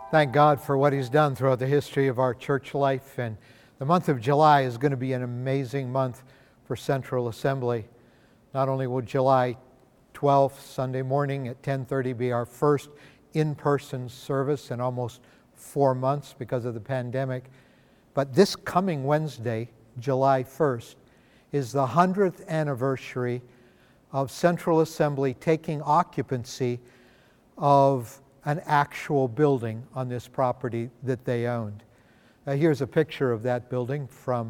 Thank God for what He's done throughout the history of our church life. And the month of July is going to be an amazing month for Central Assembly. Not only will July 12th, Sunday morning at 10:30 be our first in-person service in almost 4 months because of the pandemic, but this coming Wednesday, July 1st, is the 100th anniversary of Central Assembly taking occupancy of an actual building on this property that they owned. Here's a picture of that building from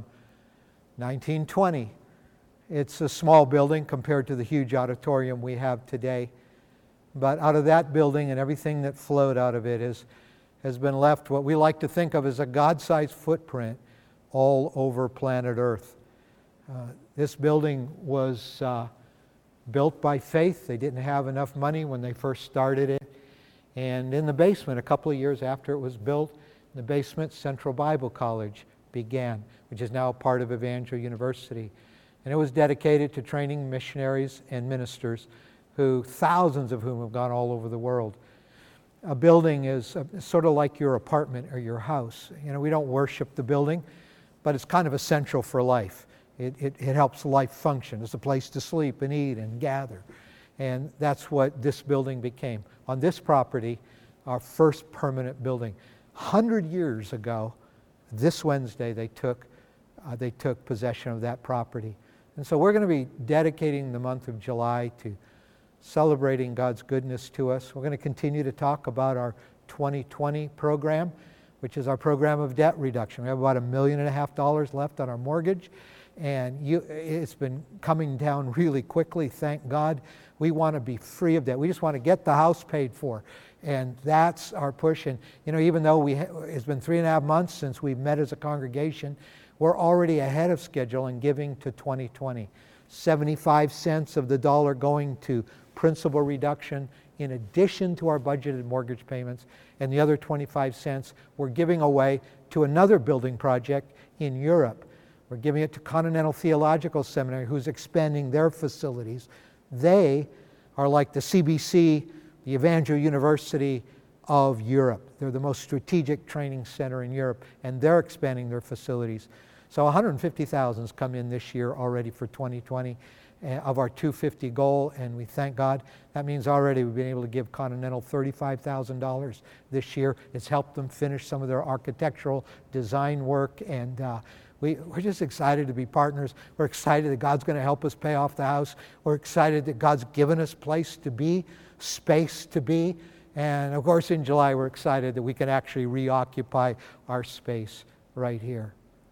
1920. It's a small building compared to the huge auditorium we have today. But out of that building and everything that flowed out of it has been left what we like to think of as a God-sized footprint all over planet Earth. This building was built by faith. They didn't have enough money when they first started it. And in the basement, a couple of years after it was built, in the basement, Central Bible College began, which is now part of Evangel University. And it was dedicated to training missionaries and ministers, thousands of whom have gone all over the world. A building is sort of like your apartment or your house. You know, we don't worship the building, but it's kind of essential for life. It helps life function. It's a place to sleep and eat and gather. And that's what this building became. On this property, our first permanent building. 100 years ago, this Wednesday, they took possession of that property. And so we're going to be dedicating the month of July to celebrating God's goodness to us. We're going to continue to talk about our 2020 program, which is our program of debt reduction. We have about $1.5 million left on our mortgage, and it's been coming down really quickly, thank God. We want to be free of debt. We just want to get the house paid for, and that's our push. And you know, even though it's been 3.5 months since we've met as a congregation, we're already ahead of schedule in giving to 2020. 75 cents of the dollar going to principal reduction in addition to our budgeted mortgage payments, and the other 25 cents we're giving away to another building project in Europe. We're giving it to Continental Theological Seminary, who's expanding their facilities. They are like the CBC, the Evangel University of Europe. They're the most strategic training center in Europe, and they're expanding their facilities. So 150,000 has come in this year already for 2020 of our 250 goal, and we thank God. That means already we've been able to give Continental $35,000 this year. It's helped them finish some of their architectural design work, and we're just excited to be partners. We're excited that God's going to help us pay off the house. We're excited that God's given us place to be, space to be. And of course, in July, we're excited that we can actually reoccupy our space right here.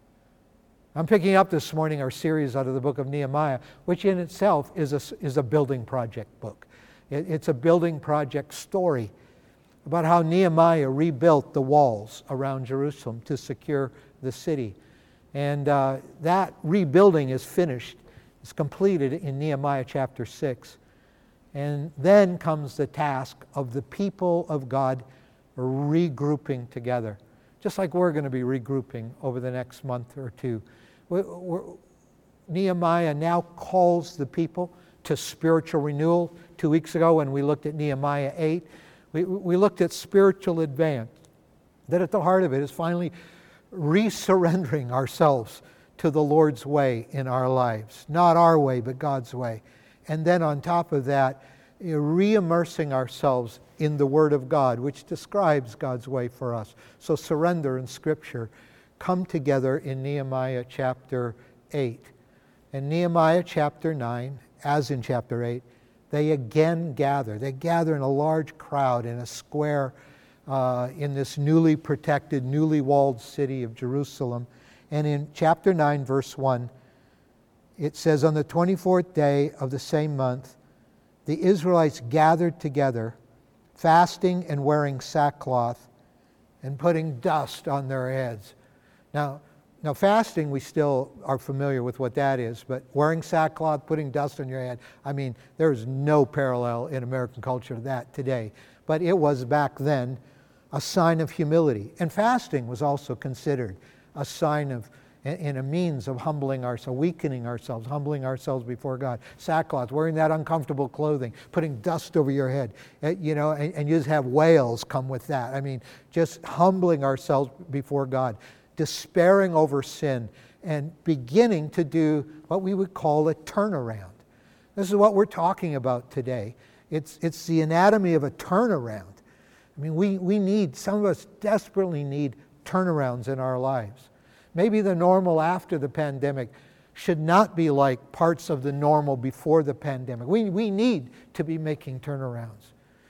I'm picking up this morning our series out of the book of Nehemiah, which in itself is a building project book. It's a building project story about how Nehemiah rebuilt the walls around Jerusalem to secure the city. And that rebuilding is finished. It's completed in Nehemiah chapter 6. And then comes the task of the people of God regrouping together, just like we're going to be regrouping over the next month or two. Nehemiah now calls the people to spiritual renewal. 2 weeks ago when we looked at Nehemiah 8, we looked at spiritual advance. That at the heart of it is finally resurrendering ourselves to the Lord's way in our lives. Not our way, but God's way. And then on top of that, re-immersing ourselves in the Word of God, which describes God's way for us. So surrender and Scripture come together in Nehemiah chapter 8. In Nehemiah chapter 9, as in chapter 8, they again gather. They gather in a large crowd in a square in this newly protected, newly walled city of Jerusalem. And in chapter 9, verse 1, it says, on the 24th day of the same month, the Israelites gathered together, fasting and wearing sackcloth and putting dust on their heads. Now fasting, we still are familiar with what that is, but wearing sackcloth, putting dust on your head, I mean, there's no parallel in American culture to that today. But it was back then a sign of humility. And fasting was also considered a sign of and a means of humbling ourselves, weakening ourselves, humbling ourselves before God. Sackcloth, wearing that uncomfortable clothing, putting dust over your head, and you just have wails come with that. I mean, just humbling ourselves before God, despairing over sin, and beginning to do what we would call a turnaround. This is what we're talking about today. It's the anatomy of a turnaround. I mean, we need, some of us desperately need turnarounds in our lives. Maybe the normal after the pandemic should not be like parts of the normal before the pandemic. We need to be making turnarounds.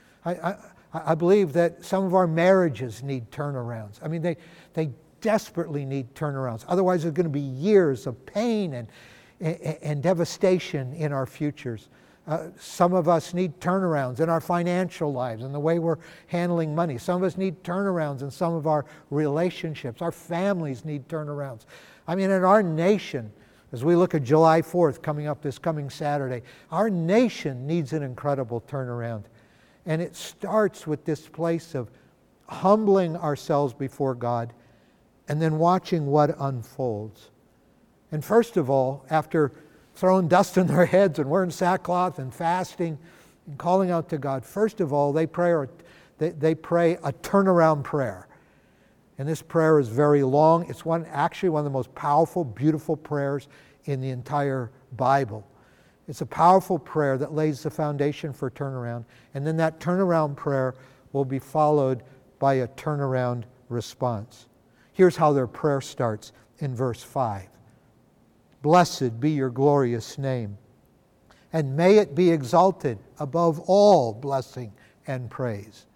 I believe that some of our marriages need turnarounds. I mean, they desperately need turnarounds. Otherwise, there's going to be years of pain and devastation in our futures. Some of us need turnarounds in our financial lives and the way we're handling money. Some of us need turnarounds in some of our relationships. Our families need turnarounds. I mean, in our nation, as we look at July 4th coming up this coming Saturday, our nation needs an incredible turnaround. And it starts with this place of humbling ourselves before God and then watching what unfolds. And first of all, after throwing dust in their heads and wearing sackcloth and fasting and calling out to God, first of all, they pray a turnaround prayer. And this prayer is very long. It's actually one of the most powerful, beautiful prayers in the entire Bible. It's a powerful prayer that lays the foundation for turnaround. And then that turnaround prayer will be followed by a turnaround response. Here's how their prayer starts in verse 5. Blessed be your glorious name, and may it be exalted above all blessing and praise.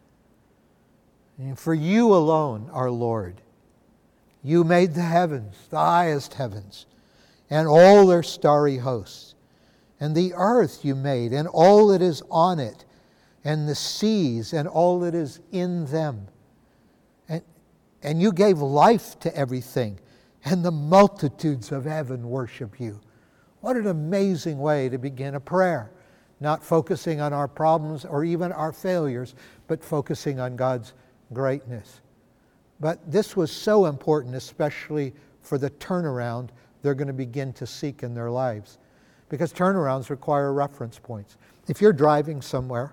And for you alone, our Lord, you made the heavens, the highest heavens, and all their starry hosts, and the earth you made, and all that is on it, and the seas, and all that is in them. And you gave life to everything, and the multitudes of heaven worship you. What an amazing way to begin a prayer. Not focusing on our problems or even our failures, but focusing on God's greatness. But this was so important, especially for the turnaround they're going to begin to seek in their lives. Because turnarounds require reference points. If you're driving somewhere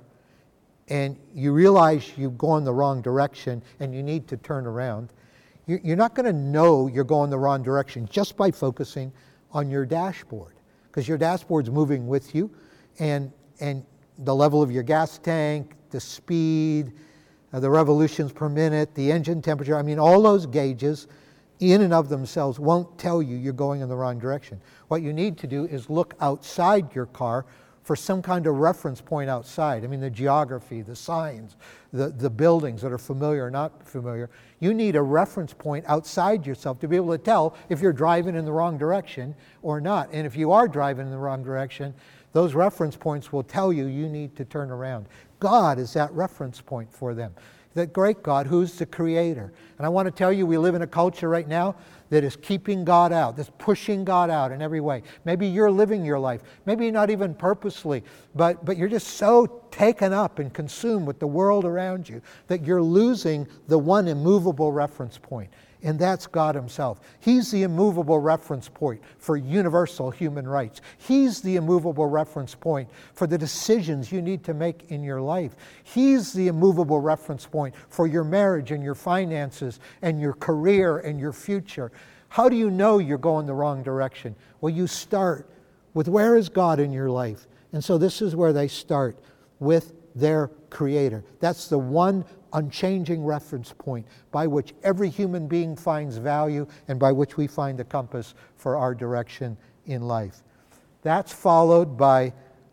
and you realize you've gone the wrong direction and you need to turn around, you're not going to know you're going the wrong direction just by focusing on your dashboard, because your dashboard's moving with you, and the level of your gas tank, the speed, the revolutions per minute, the engine temperature, I mean, all those gauges in and of themselves won't tell you you're going in the wrong direction. What you need to do is look outside your car for some kind of reference point outside. I mean, the geography, the signs, the buildings that are familiar or not familiar. You need a reference point outside yourself to be able to tell if you're driving in the wrong direction or not. And if you are driving in the wrong direction, those reference points will tell you you need to turn around. God is that reference point for them. The great God, who's the creator. And I want to tell you, we live in a culture right now that is keeping God out, that's pushing God out in every way. Maybe you're living your life, maybe not even purposely, but you're just so taken up and consumed with the world around you that you're losing the one immovable reference point. And that's God himself. He's the immovable reference point for universal human rights. He's the immovable reference point for the decisions you need to make in your life. He's the immovable reference point for your marriage and your finances and your career and your future. How do you know you're going the wrong direction? Well, you start with, where is God in your life? And so this is where they start, with their Creator. That's the one unchanging reference point by which every human being finds value and by which we find the compass for our direction in life. That's followed by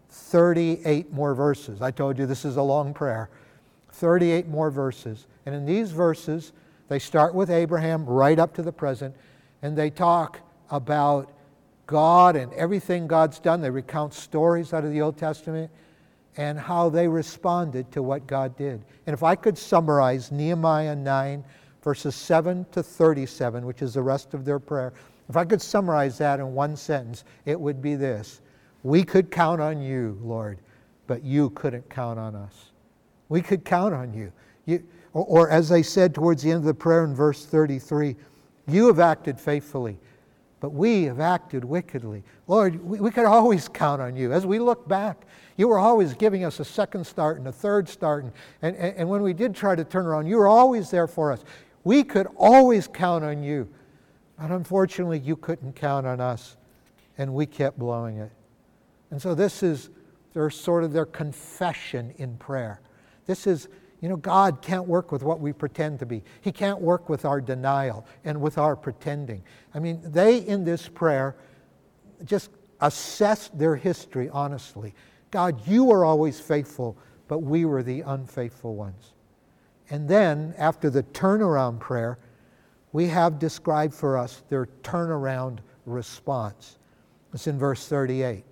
38 more verses. I told you this is a long prayer. 38 more verses. And in these verses, they start with Abraham right up to the present, and they talk about God and everything God's done. They recount stories out of the Old Testament and how they responded to what God did. And if I could summarize Nehemiah 9, verses 7 to 37, which is the rest of their prayer, if I could summarize that in one sentence, it would be this: we could count on you, Lord, but you couldn't count on us. We could count on you. Or as they said towards the end of the prayer in verse 33, you have acted faithfully. but we have acted wickedly. Lord, we could always count on you. As we look back, you were always giving us a second start and a third start. And when we did try to turn around, you were always there for us. We could always count on you. But unfortunately, you couldn't count on us, and we kept blowing it. And so this is their confession in prayer. This is, God can't work with what we pretend to be. He can't work with our denial and with our pretending. I mean, they in this prayer just assessed their history honestly. God, you were always faithful, but we were the unfaithful ones. And then, after the turnaround prayer, we have described for us their turnaround response. It's in verse 38.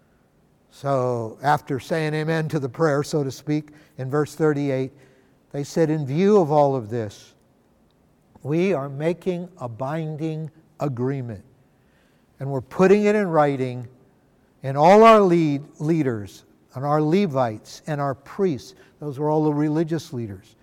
So, after saying amen to the prayer, so to speak, in verse 38, they said, in view of all of this, we are making a binding agreement. And we're putting it in writing, and all our leaders, and our Levites, and our priests, those were all the religious leaders,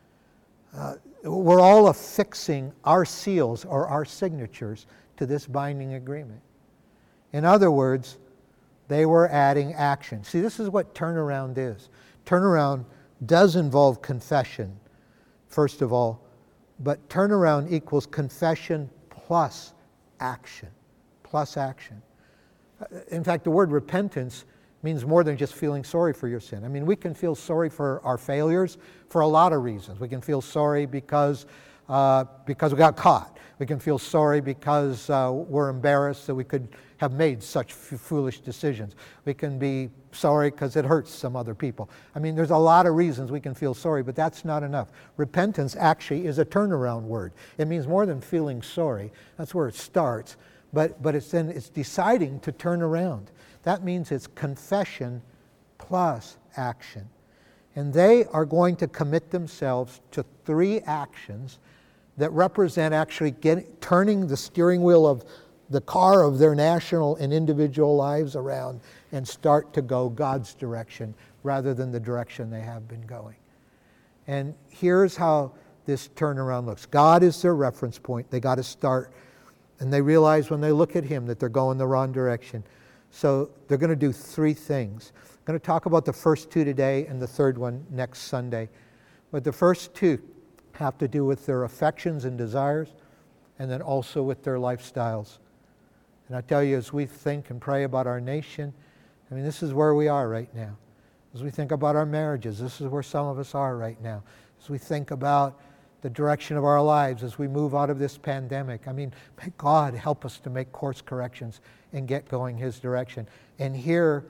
we're all affixing our seals or our signatures to this binding agreement. In other words, they were adding action. See, this is what turnaround is. Turnaround does involve confession, first of all, but turnaround equals confession plus action. Plus action. In fact, the word repentance means more than just feeling sorry for your sin. I mean, we can feel sorry for our failures for a lot of reasons. We can feel sorry because we got caught. We can feel sorry because we're embarrassed that we could have made such foolish decisions. We can be sorry because it hurts some other people. I mean, there's a lot of reasons we can feel sorry, but that's not enough. Repentance actually is a turnaround word. It means more than feeling sorry. That's where it starts. But it's deciding to turn around. That means it's confession plus action. And they are going to commit themselves to 3 actions that represent actually turning the steering wheel of the car of their national and individual lives around and start to go God's direction rather than the direction they have been going. And here's how this turnaround looks. God is their reference point. They got to start. And they realize when they look at Him that they're going the wrong direction. So they're going to do 3 things. I'm going to talk about the first 2 today and the third one next Sunday. But the first 2 have to do with their affections and desires, and then also with their lifestyles. And I tell you, as we think and pray about our nation, I mean, this is where we are right now. As we think about our marriages, this is where some of us are right now. As we think about the direction of our lives as we move out of this pandemic, I mean, may God help us to make course corrections and get going His direction. And here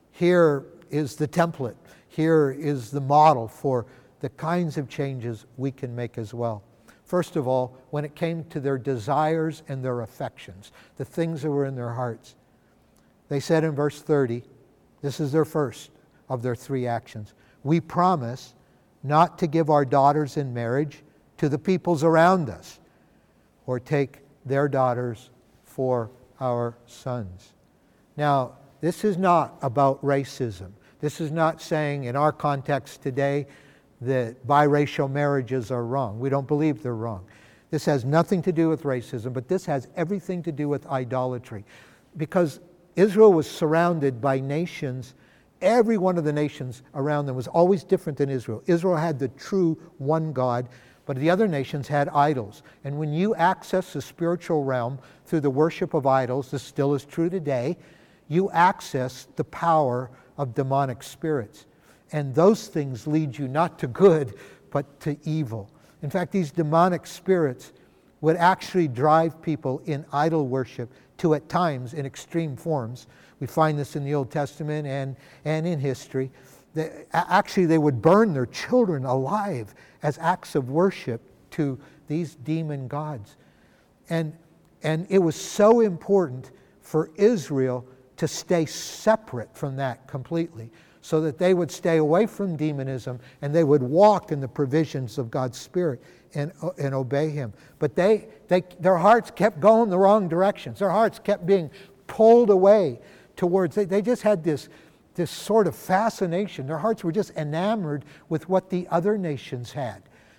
is the template. Here is the model for the kinds of changes we can make as well. First of all, when it came to their desires and their affections, the things that were in their hearts, they said in verse 30, this is their first of their 3 actions. We promise not to give our daughters in marriage to the peoples around us, or take their daughters for our sons. Now, this is not about racism. This is not saying in our context today that biracial marriages are wrong. We don't believe they're wrong. This has nothing to do with racism, but this has everything to do with idolatry. Because Israel was surrounded by nations. Every one of the nations around them was always different than Israel. Israel had the true one God, but the other nations had idols. And when you access the spiritual realm through the worship of idols, this still is true today, you access the power of demonic spirits. And those things lead you not to good, but to evil. In fact, these demonic spirits would actually drive people in idol worship to, at times, in extreme forms. We find this in the Old Testament and in history. Actually, they would burn their children alive as acts of worship to these demon gods. And it was so important for Israel to stay separate from that completely, so that they would stay away from demonism and they would walk in the provisions of God's Spirit and obey Him. But their hearts kept going the wrong directions. Their hearts kept being pulled away towards, they just had this sort of fascination. Their hearts were just enamored with what the other nations had.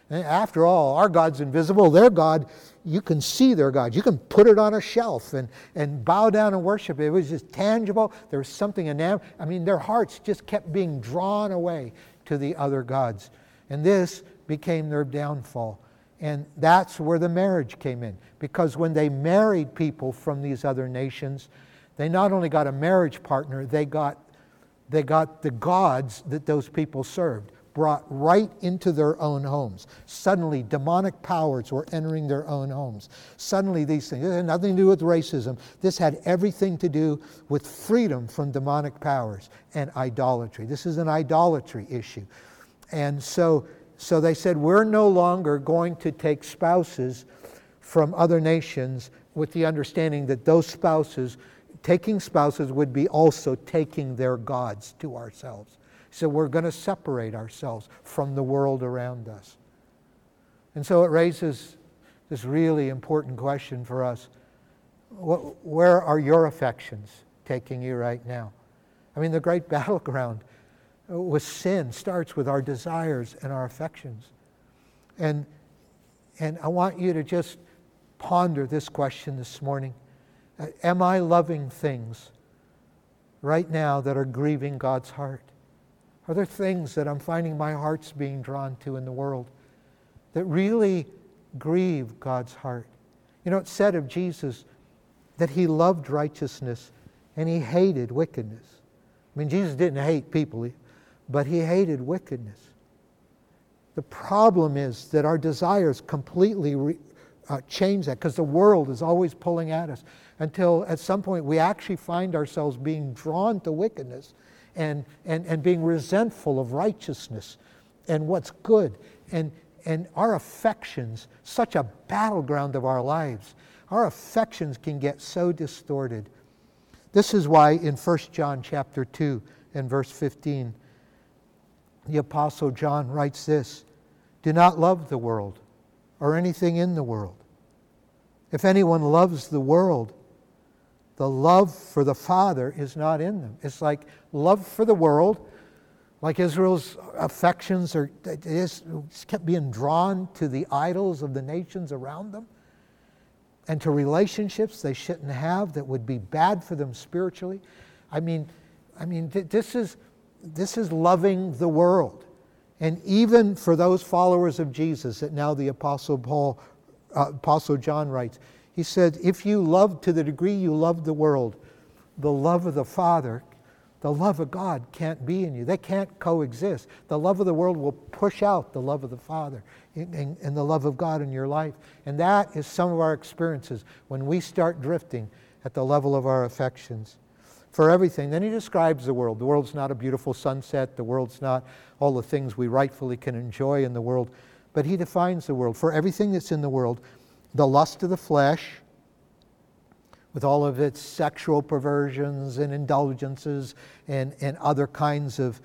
And after all, our God's invisible. Their God, you can see their God. You can put it on a shelf and bow down and worship it. It was just tangible. There was something their hearts just kept being drawn away to the other gods. And this became their downfall. And that's where the marriage came in. Because when they married people from these other nations, they not only got a marriage partner, they got the gods that those people served brought right into their own homes. Suddenly, demonic powers were entering their own homes. Suddenly, these things, it had nothing to do with racism. This had everything to do with freedom from demonic powers and idolatry. This is an idolatry issue. And so they said, we're no longer going to take spouses from other nations with the understanding that those spouses, taking spouses would be also taking their gods to ourselves. So we're going to separate ourselves from the world around us. And so it raises this really important question for us. Where are your affections taking you right now? I mean, the great battleground with sin starts with our desires and our affections. And I want you to just ponder this question this morning. Am I loving things right now that are grieving God's heart? Are there things that I'm finding my heart's being drawn to in the world that really grieve God's heart? You know, it said of Jesus that he loved righteousness and he hated wickedness. I mean, Jesus didn't hate people, but he hated wickedness. The problem is that our desires completely change that, because the world is always pulling at us until at some point we actually find ourselves being drawn to wickedness and being resentful of righteousness and what's good. And our affections, such a battleground of our lives, our affections can get so distorted. This is why in 1 John chapter 2 and verse 15, the Apostle John writes this: do not love the world or anything in the world. If anyone loves the world, the love for the Father is not in them. It's like love for the world, like Israel's affections kept being drawn to the idols of the nations around them and to relationships they shouldn't have that would be bad for them spiritually. This is loving the world. And even for those followers of Jesus that now the Apostle John writes, he said, if you love to the degree you love the world, the love of the Father, the love of God can't be in you. They can't coexist. The love of the world will push out the love of the Father and the love of God in your life. And that is some of our experiences when we start drifting at the level of our affections. For everything. Then he describes the world. The world's not a beautiful sunset. The world's not all the things we rightfully can enjoy in the world. But he defines the world. For everything that's in the world, the lust of the flesh, with all of its sexual perversions and indulgences and other kinds of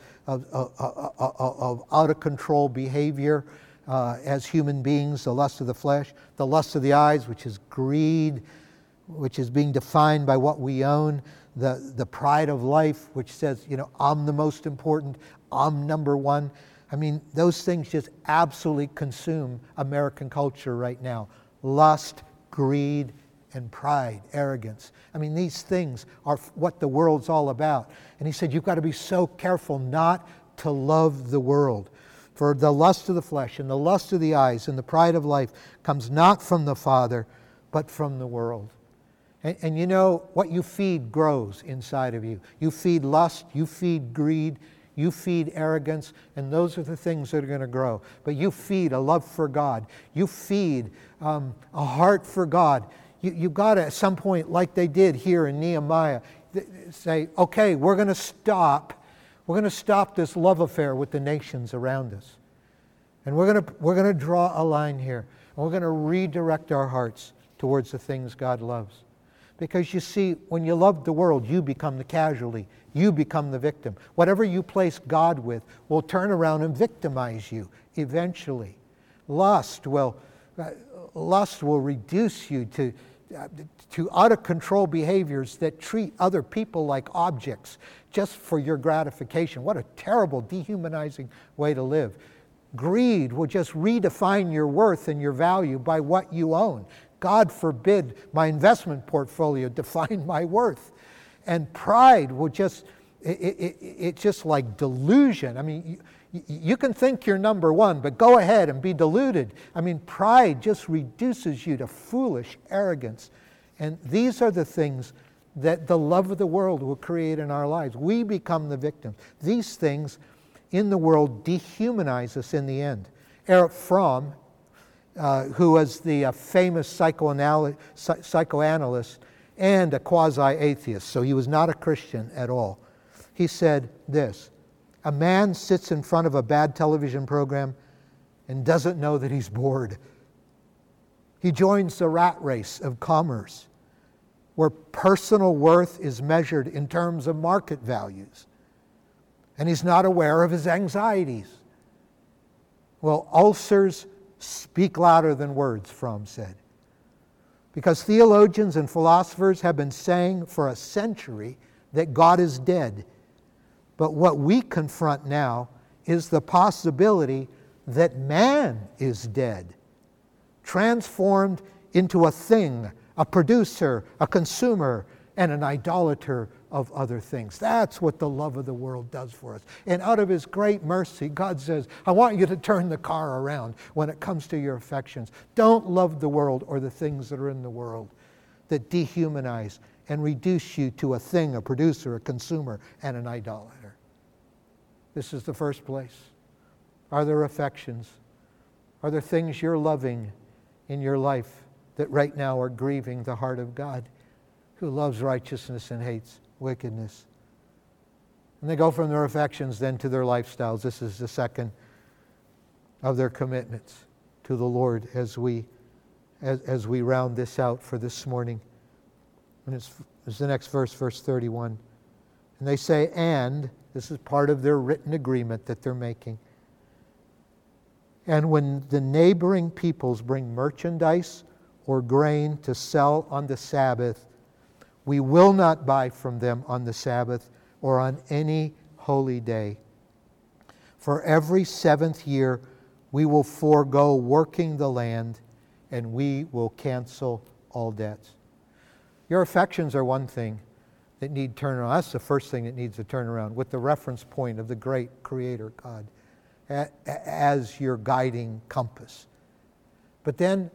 out-of-control behavior as human beings, the lust of the flesh, the lust of the eyes, which is greed, which is being defined by what we own, the pride of life, which says, I'm the most important, I'm number one. I mean, those things just absolutely consume American culture right now. Lust, greed, and pride, arrogance. I mean, these things are what the world's all about. And he said, you've got to be so careful not to love the world. For the lust of the flesh and the lust of the eyes and the pride of life comes not from the Father, but from the world. And you know, what you feed grows inside of you. You feed lust, you feed greed, you feed arrogance, and those are the things that are going to grow. But you feed a love for God. You feed a heart for God. You've got to, at some point, like they did here in Nehemiah, say, okay, we're going to stop this love affair with the nations around us. And we're going to draw a line here. And we're going to redirect our hearts towards the things God loves. Because you see, when you love the world, you become the casualty. You become the victim. Whatever you place God with will turn around and victimize you eventually. Lust will reduce you to out-of-control behaviors that treat other people like objects just for your gratification. What a terrible, dehumanizing way to live. Greed will just redefine your worth and your value by what you own. God forbid my investment portfolio define my worth. And pride will just, it's just like delusion. I mean, you can think you're number one, but go ahead and be deluded. I mean, pride just reduces you to foolish arrogance. And these are the things that the love of the world will create in our lives. We become the victims. These things in the world dehumanize us in the end. Erich Fromm, who was the famous psychoanalyst and a quasi-atheist, so he was not a Christian at all. He said this: a man sits in front of a bad television program and doesn't know that he's bored. He joins the rat race of commerce, where personal worth is measured in terms of market values. And he's not aware of his anxieties. Well, ulcers speak louder than words, Fromm said. Because theologians and philosophers have been saying for a century that God is dead. But what we confront now is the possibility that man is dead, transformed into a thing, a producer, a consumer, and an idolater of other things. That's what the love of the world does for us. And out of His great mercy, God says, I want you to turn the car around when it comes to your affections. Don't love the world or the things that are in the world that dehumanize and reduce you to a thing, a producer, a consumer, and an idolater. This is the first place. Are there affections? Are there things you're loving in your life that right now are grieving the heart of God, who loves righteousness and hates wickedness? And they go from their affections then to their lifestyles. This is the second of their commitments to the Lord as we round this out for this morning. And it's the next verse, verse 31. And they say, and, this is part of their written agreement that they're making, and when the neighboring peoples bring merchandise or grain to sell on the Sabbath, we will not buy from them on the Sabbath or on any holy day. For every 7th year we will forego working the land, and we will cancel all debts. Your affections are one thing that need turnaround. That's the first thing that needs a turnaround, with the reference point of the great Creator God as your guiding compass. But then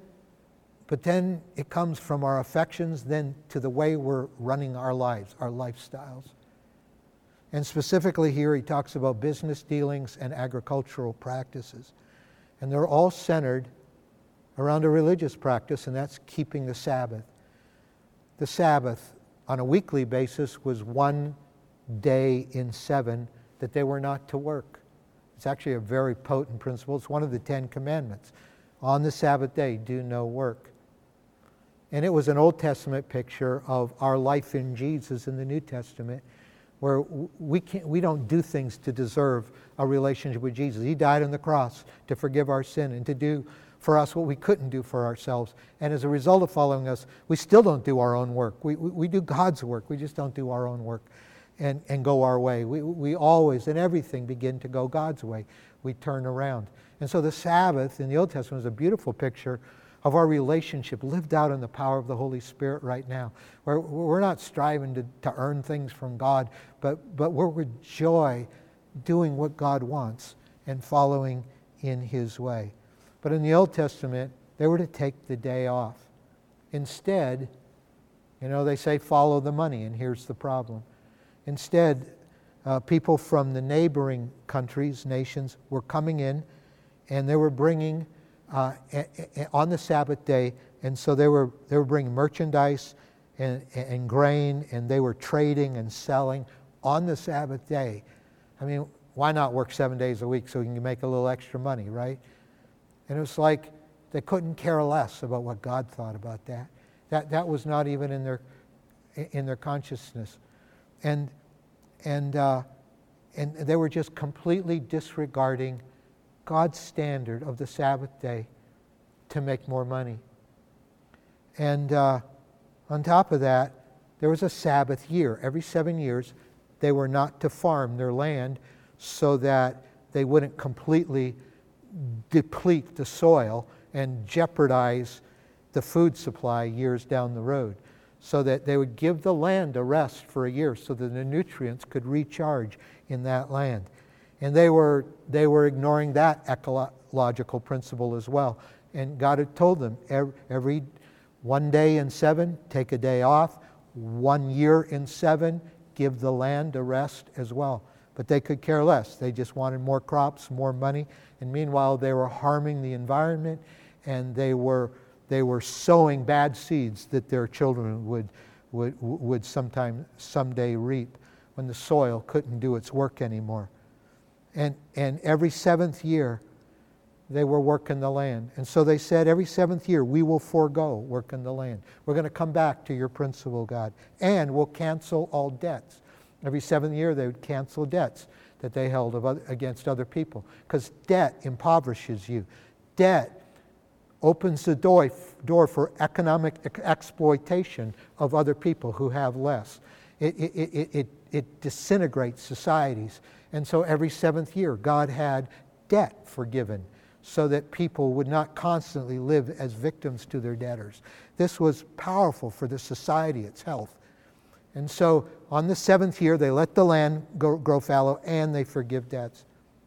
it comes from our affections then to the way we're running our lives, our lifestyles. And specifically here he talks about business dealings and agricultural practices. And they're all centered around a religious practice, and that's keeping the Sabbath. The Sabbath on a weekly basis was one day in 7 that they were not to work. It's actually a very potent principle. It's one of the 10 commandments. On the Sabbath day, do no work. And it was an Old Testament picture of our life in Jesus in the New Testament, where we don't do things to deserve a relationship with Jesus. He died on the cross to forgive our sin and to do for us what we couldn't do for ourselves. And as a result of following us, we still don't do our own work. We do God's work. We just don't do our own work and go our way. We always, in everything, begin to go God's way. We turn around. And so the Sabbath in the Old Testament is a beautiful picture of our relationship lived out in the power of the Holy Spirit right now. Where we're not striving to earn things from God, but we're with joy doing what God wants and following in His way. But in the Old Testament, they were to take the day off. Instead, they say follow the money, and here's the problem. Instead, people from the neighboring countries, nations, were coming in, and they were bringing on the Sabbath day, and so they were bringing merchandise and grain, and they were trading and selling on the Sabbath day. I mean, why not work 7 days a week so you can make a little extra money, right? And it was like they couldn't care less about what God thought about that. That was not even in their consciousness. And they were just completely disregarding God's standard of the Sabbath day to make more money. And on top of that, there was a Sabbath year. Every 7 years, they were not to farm their land so that they wouldn't completely deplete the soil and jeopardize the food supply years down the road, so that they would give the land a rest for a year so that the nutrients could recharge in that land. And they were ignoring that ecological principle as well. And God had told them, every 1 day in 7, take a day off. 1 year in 7, give the land a rest as well. But they could care less. They just wanted more crops, more money. And meanwhile, they were harming the environment, and they were sowing bad seeds that their children would someday reap when the soil couldn't do its work anymore. And every 7th year, they were working the land. And so they said, every 7th year, we will forego working the land. We're going to come back to your principle, God, and we'll cancel all debts. Every 7th year, they would cancel debts that they held against other people, because debt impoverishes you. Debt opens the door for economic exploitation of other people who have less. It disintegrates societies. And so every 7th year, God had debt forgiven so that people would not constantly live as victims to their debtors. This was powerful for the society, its health. And so on the 7th year, they let the land grow fallow, and they forgive debts.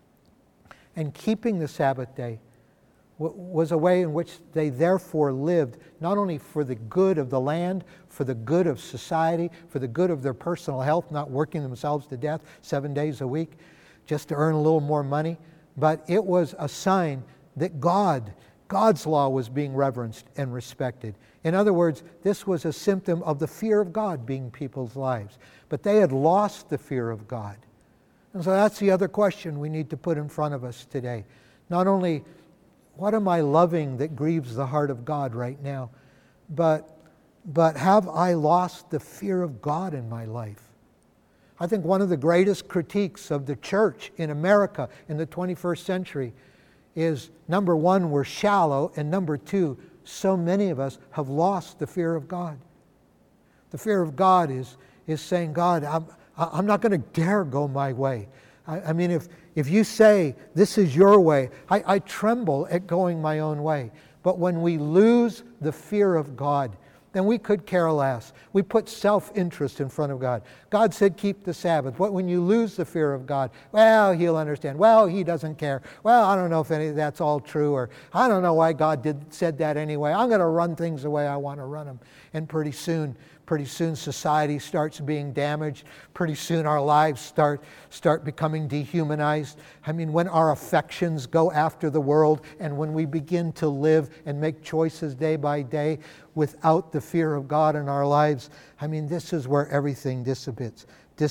And keeping the Sabbath day was a way in which they therefore lived not only for the good of the land, for the good of society, for the good of their personal health, not working themselves to death 7 days a week just to earn a little more money, but it was a sign that God's law was being reverenced and respected. In other words, this was a symptom of the fear of God being people's lives. But they had lost the fear of God. And so that's the other question we need to put in front of us today. Not only, what am I loving that grieves the heart of God right now, but have I lost the fear of God in my life? I think one of the greatest critiques of the church in America in the 21st century is, number one, we're shallow, and number two, so many of us have lost the fear of God. The fear of God is saying, God, I'm not going to dare go my way. I mean, if you say this is your way, I tremble at going my own way. But when we lose the fear of God, then we could care less. We put self-interest in front of God. God said, keep the Sabbath. But when you lose the fear of God, well, He'll understand. Well, He doesn't care. Well, I don't know if that's all true, or I don't know why God said that anyway. I'm going to run things the way I want to run them. And pretty soon society starts being damaged. Pretty soon our lives start becoming dehumanized. I mean, when our affections go after the world, and when we begin to live and make choices day by day without the fear of God in our lives, I mean, this is where everything dissipates.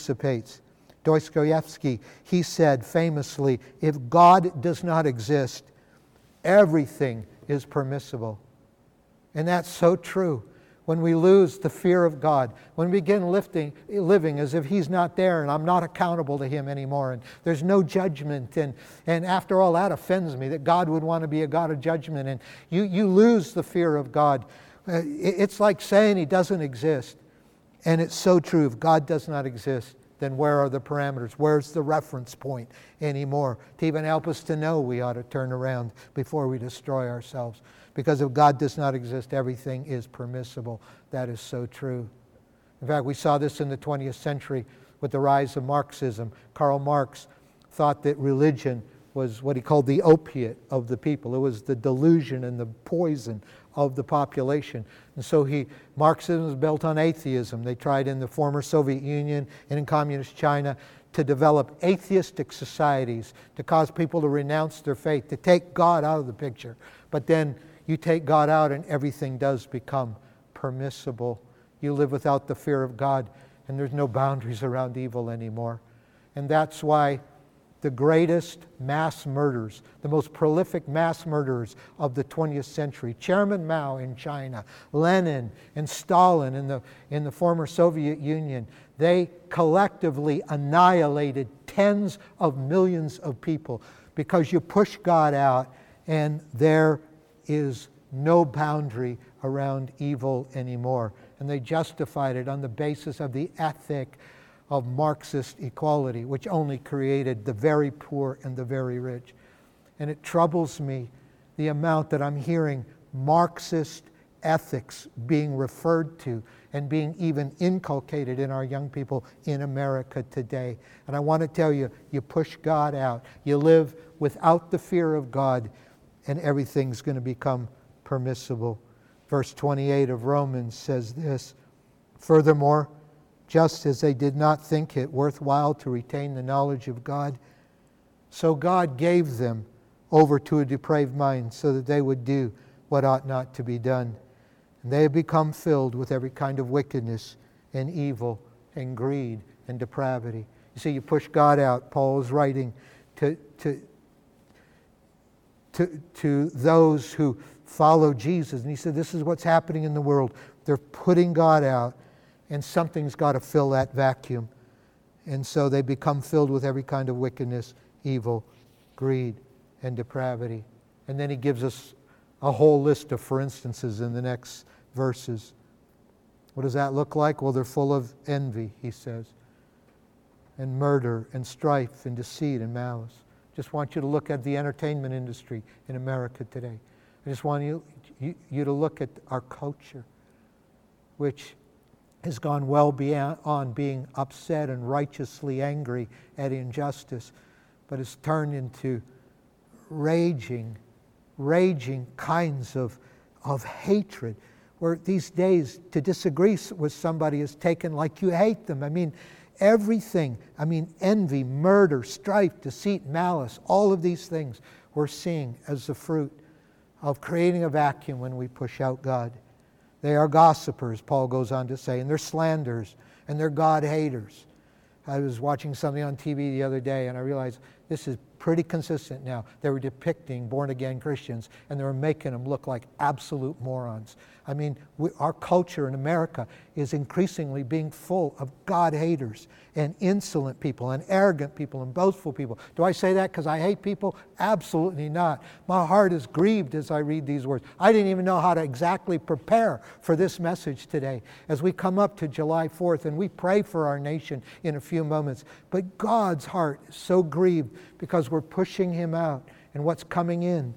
Dostoevsky, he said famously, if God does not exist, everything is permissible. And that's so true. When we lose the fear of God, when we begin living as if He's not there and I'm not accountable to Him anymore, and there's no judgment, and after all, that offends me, that God would want to be a God of judgment, and you lose the fear of God. It's like saying He doesn't exist. And it's so true. If God does not exist, then where are the parameters? Where's the reference point anymore to even help us to know we ought to turn around before we destroy ourselves? Because if God does not exist, everything is permissible. That is so true. In fact, we saw this in the 20th century with the rise of Marxism. Karl Marx thought that religion was what he called the opiate of the people. It was the delusion and the poison of the population. And so Marxism was built on atheism. They tried in the former Soviet Union and in communist China to develop atheistic societies, to cause people to renounce their faith, to take God out of the picture. But then you take God out and everything does become permissible. You live without the fear of God, and there's no boundaries around evil anymore. And that's why the greatest mass murderers, the most prolific mass murderers of the 20th century, Chairman Mao in China, Lenin and Stalin in the former Soviet Union, they collectively annihilated tens of millions of people because you push God out and there is no boundary around evil anymore. And they justified it on the basis of the ethic of Marxist equality, which only created the very poor and the very rich. And it troubles me the amount that I'm hearing Marxist ethics being referred to and being even inculcated in our young people in America today. And I want to tell you, you push God out. You live without the fear of God, and everything's going to become permissible. Verse 28 of Romans says this, "Furthermore, just as they did not think it worthwhile to retain the knowledge of God, so God gave them over to a depraved mind so that they would do what ought not to be done. And they have become filled with every kind of wickedness and evil and greed and depravity." You see, you push God out. Paul is writing to those who follow Jesus. And he said, this is what's happening in the world. They're putting God out, and something's got to fill that vacuum. And so they become filled with every kind of wickedness, evil, greed, and depravity. And then he gives us a whole list of for instances in the next verses. What does that look like? Well, they're full of envy, he says, and murder, and strife, and deceit, and malice. Just want you to look at the entertainment industry in America today. I just want you to look at our culture, which has gone well beyond being upset and righteously angry at injustice, but has turned into raging kinds of hatred, where these days to disagree with somebody is taken like you hate them. I mean, everything. I mean, envy, murder, strife, deceit, malice, all of these things we're seeing as the fruit of creating a vacuum when we push out God. They are gossipers, Paul goes on to say, and they're slanderers, and they're God haters. I was watching something on TV the other day, and I realized this is pretty consistent now. They were depicting born-again Christians, and they were making them look like absolute morons. I mean, our culture in America is increasingly being full of God haters and insolent people and arrogant people and boastful people. Do I say that because I hate people? Absolutely not. My heart is grieved as I read these words. I didn't even know how to exactly prepare for this message today as we come up to July 4th and we pray for our nation in a few moments. But God's heart is so grieved because we're pushing Him out, and what's coming in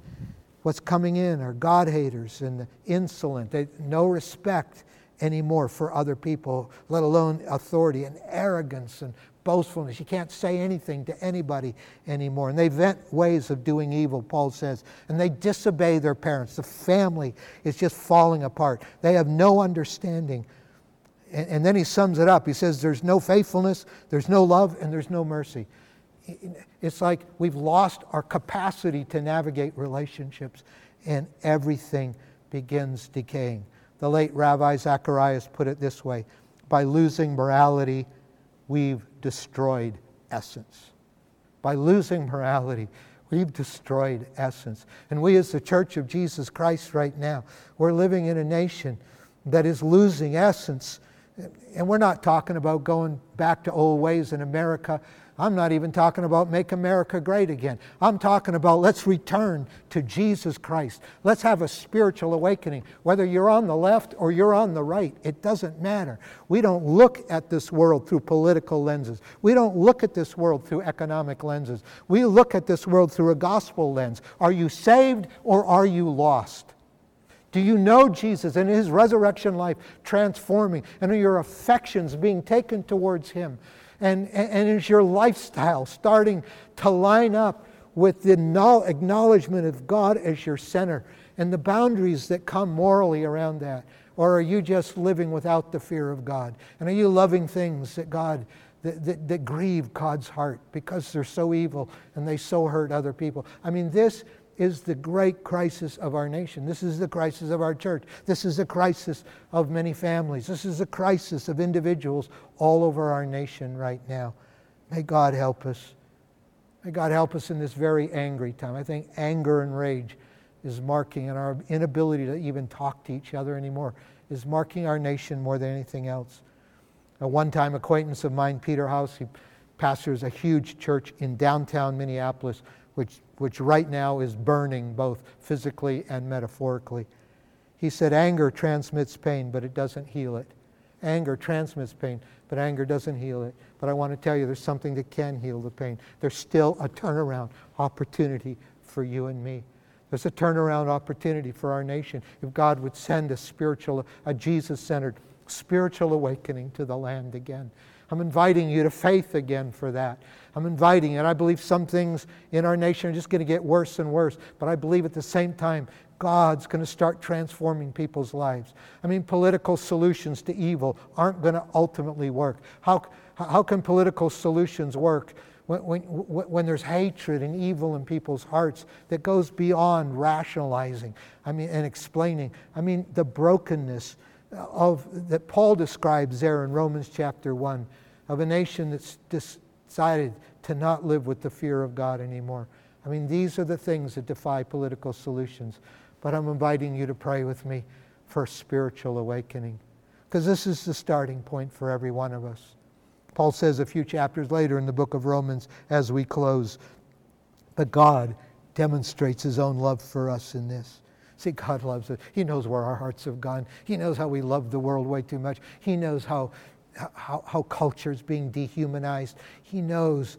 are God haters and the insolent. They no respect anymore for other people, let alone authority, and arrogance and boastfulness. You can't say anything to anybody anymore. And they invent ways of doing evil, Paul says. And they disobey their parents. The family is just falling apart. They have no understanding. And then he sums it up. He says there's no faithfulness, there's no love, and there's no mercy. It's like we've lost our capacity to navigate relationships, and everything begins decaying. The late Rabbi Zacharias put it this way: by losing morality, we've destroyed essence. By losing morality, we've destroyed essence. And we as the Church of Jesus Christ right now, we're living in a nation that is losing essence. And we're not talking about going back to old ways in America. I'm not even talking about make America great again. I'm talking about let's return to Jesus Christ. Let's have a spiritual awakening. Whether you're on the left or you're on the right, it doesn't matter. We don't look at this world through political lenses. We don't look at this world through economic lenses. We look at this world through a gospel lens. Are you saved or are you lost? Do you know Jesus and His resurrection life transforming? And are your affections being taken towards Him? And is your lifestyle starting to line up with the acknowledgement of God as your center and the boundaries that come morally around that? Or are you just living without the fear of God? And are you loving things that grieve God's heart because they're so evil and they so hurt other people? I mean, this is the great crisis of our nation. This is the crisis of our church. This is the crisis of many families. This is the crisis of individuals all over our nation right now. May God help us. May God help us in this very angry time. I think anger and rage is marking, and our inability to even talk to each other anymore is marking our nation more than anything else. A one-time acquaintance of mine, Peter House, he pastors a huge church in downtown Minneapolis, which right now is burning both physically and metaphorically. He said, anger transmits pain, but it doesn't heal it. Anger transmits pain, but anger doesn't heal it. But I want to tell you, there's something that can heal the pain. There's still a turnaround opportunity for you and me. There's a turnaround opportunity for our nation if God would send a Jesus-centered spiritual awakening to the land again. I'm inviting you to faith again for that. I'm inviting, and I believe some things in our nation are just going to get worse and worse, but I believe at the same time, God's going to start transforming people's lives. I mean, political solutions to evil aren't going to ultimately work. How can political solutions work when there's hatred and evil in people's hearts that goes beyond rationalizing, and explaining? The brokenness that Paul describes there in Romans chapter 1 of a nation that's decided to not live with the fear of God anymore. These are the things that defy political solutions. But I'm inviting you to pray with me for spiritual awakening, because this is the starting point for every one of us. Paul says a few chapters later in the book of Romans as we close, but God demonstrates His own love for us in this. See, God loves us. He knows where our hearts have gone. He knows how we love the world way too much. He knows how culture is being dehumanized. He knows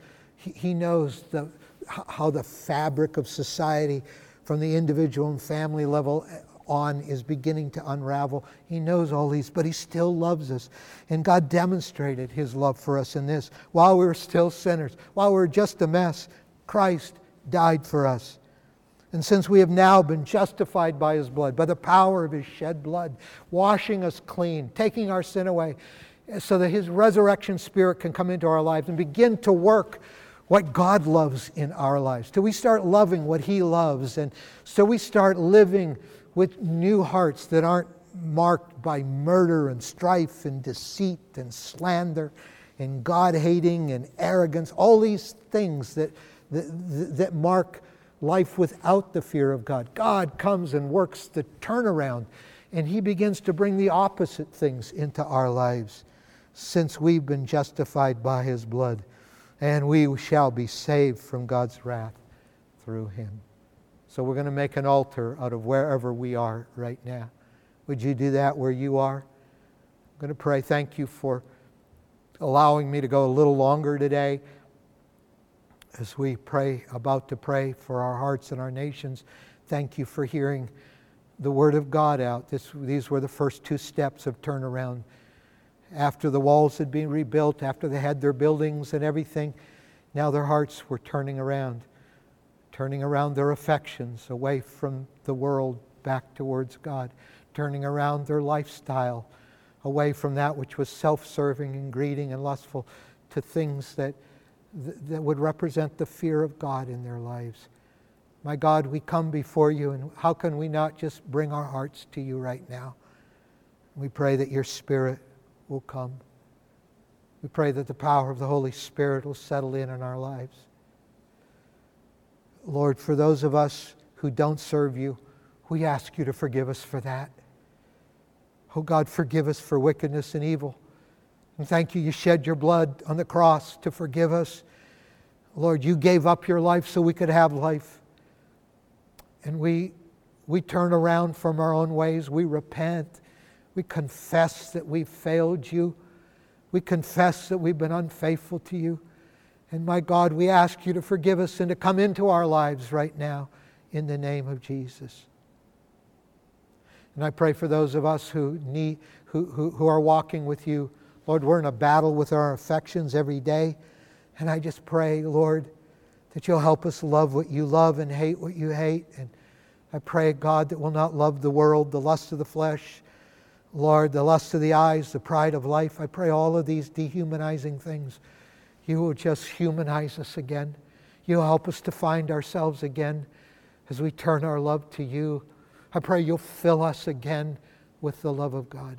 how the fabric of society from the individual and family level on is beginning to unravel. He knows all these, but He still loves us. And God demonstrated His love for us in this. While we were still sinners, while we were just a mess, Christ died for us. And since we have now been justified by His blood, by the power of His shed blood, washing us clean, taking our sin away, so that His resurrection spirit can come into our lives and begin to work what God loves in our lives, till we start loving what He loves, and so we start living with new hearts that aren't marked by murder and strife and deceit and slander and God-hating and arrogance, all these things that mark life without the fear of God. God comes and works the turnaround, and He begins to bring the opposite things into our lives, since we've been justified by His blood. And we shall be saved from God's wrath through Him. So we're going to make an altar out of wherever we are right now. Would you do that where you are? I'm going to pray. Thank you for allowing me to go a little longer today as we about to pray for our hearts and our nations. Thank you for hearing the Word of God out. These were the first two steps of turnaround. After the walls had been rebuilt, after they had their buildings and everything, now their hearts were turning around their affections away from the world back towards God, turning around their lifestyle away from that which was self-serving and greedy and lustful to things that would represent the fear of God in their lives. My God, we come before You, and how can we not just bring our hearts to You right now? We pray that Your Spirit will come. We pray that the power of the Holy Spirit will settle in our lives. Lord, for those of us who don't serve You, we ask You to forgive us for that. Oh God, forgive us for wickedness and evil. And thank You, You shed Your blood on the cross to forgive us. Lord, You gave up Your life so we could have life. And we turn around from our own ways. We repent. We confess that we've failed You. We confess that we've been unfaithful to You. And my God, we ask You to forgive us and to come into our lives right now in the name of Jesus. And I pray for those of us who are walking with You. Lord, we're in a battle with our affections every day. And I just pray, Lord, that You'll help us love what You love and hate what You hate. And I pray, God, that we'll not love the world, the lust of the flesh, Lord, the lust of the eyes, the pride of life. I pray all of these dehumanizing things, You will just humanize us again. You'll help us to find ourselves again as we turn our love to You. I pray You'll fill us again with the love of God.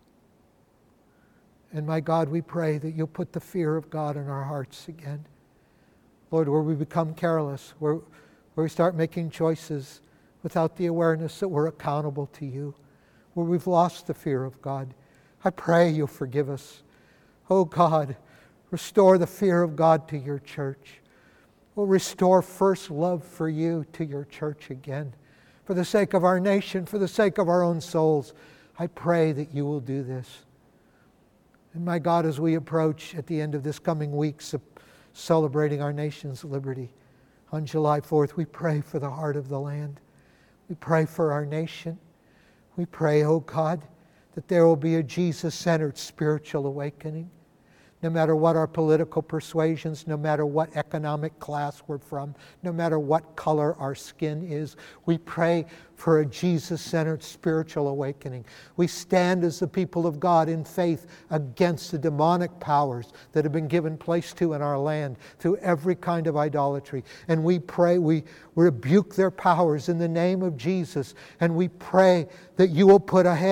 And my God, we pray that You'll put the fear of God in our hearts again. Lord, where we become careless, where we start making choices without the awareness that we're accountable to You, where we've lost the fear of God, I pray You'll forgive us. Oh God, restore the fear of God to Your church. Oh, restore first love for You to Your church again. For the sake of our nation, for the sake of our own souls, I pray that You will do this. And my God, as we approach at the end of this coming weeks of celebrating our nation's liberty, On July 4th, we pray for the heart of the land. We pray for our nation. We pray, oh God, that there will be a Jesus-centered spiritual awakening. No matter what our political persuasions, no matter what economic class we're from, no matter what color our skin is, we pray for a Jesus-centered spiritual awakening. We stand as the people of God in faith against the demonic powers that have been given place to in our land through every kind of idolatry. And we pray, we rebuke their powers in the name of Jesus. And we pray that you will put a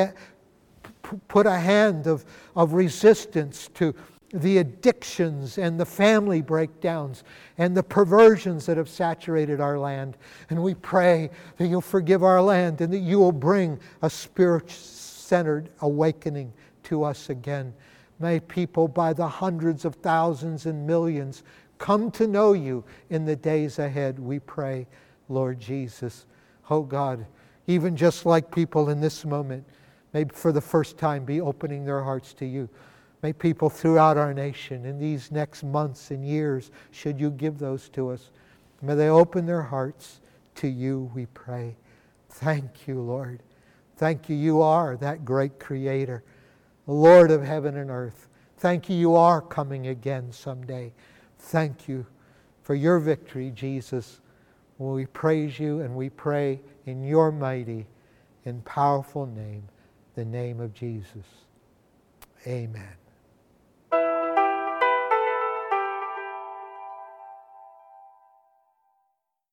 hand of resistance to the addictions and the family breakdowns and the perversions that have saturated our land. And we pray that you'll forgive our land and that you will bring a spirit-centered awakening to us again. May people by the hundreds of thousands and millions come to know you in the days ahead, we pray, Lord Jesus. Oh God, even just like people in this moment, maybe for the first time be opening their hearts to you. May people throughout our nation in these next months and years, should you give those to us, may they open their hearts to you, we pray. Thank you, Lord. Thank you. You are that great Creator, Lord of heaven and earth. Thank you. You are coming again someday. Thank you for your victory, Jesus. We praise you and we pray in your mighty and powerful name, the name of Jesus. Amen.